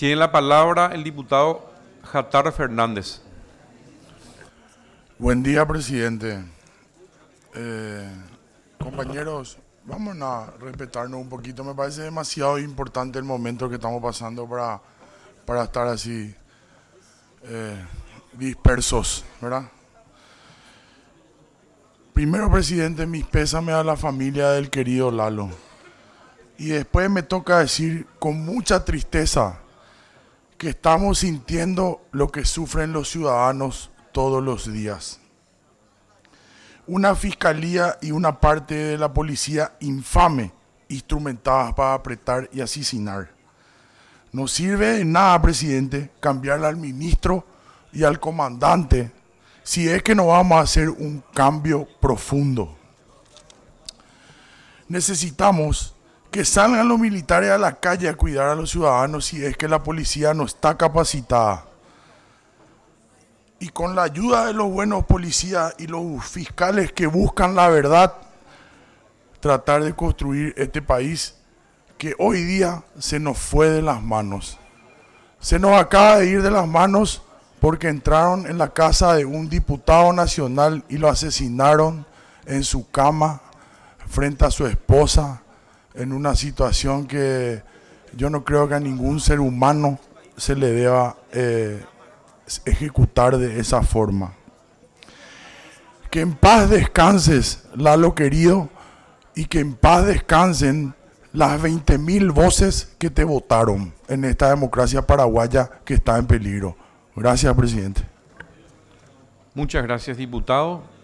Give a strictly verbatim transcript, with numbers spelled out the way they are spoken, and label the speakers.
Speaker 1: Tiene la palabra el diputado Jatar Fernández.
Speaker 2: Buen día, presidente. Eh, compañeros, vamos a respetarnos un poquito. Me parece demasiado importante el momento que estamos pasando para, para estar así eh, dispersos, ¿verdad? Primero, presidente, mis pésames a la familia del querido Lalo. Y después me toca decir con mucha tristeza que estamos sintiendo lo que sufren los ciudadanos todos los días. Una fiscalía y una parte de la policía infame, instrumentadas para apretar y asesinar. No sirve de nada, presidente, cambiarle al ministro y al comandante si es que no vamos a hacer un cambio profundo. Necesitamos que salgan los militares a la calle a cuidar a los ciudadanos si es que la policía no está capacitada. Y con la ayuda de los buenos policías y los fiscales que buscan la verdad, tratar de construir este país que hoy día se nos fue de las manos. Se nos acaba de ir de las manos porque entraron en la casa de un diputado nacional y lo asesinaron en su cama frente a su esposa, en una situación que yo no creo que a ningún ser humano se le deba eh, ejecutar de esa forma. Que en paz descanses, Lalo querido, y que en paz descansen las veinte mil voces que te votaron en esta democracia paraguaya que está en peligro. Gracias, presidente.
Speaker 1: Muchas gracias, diputado.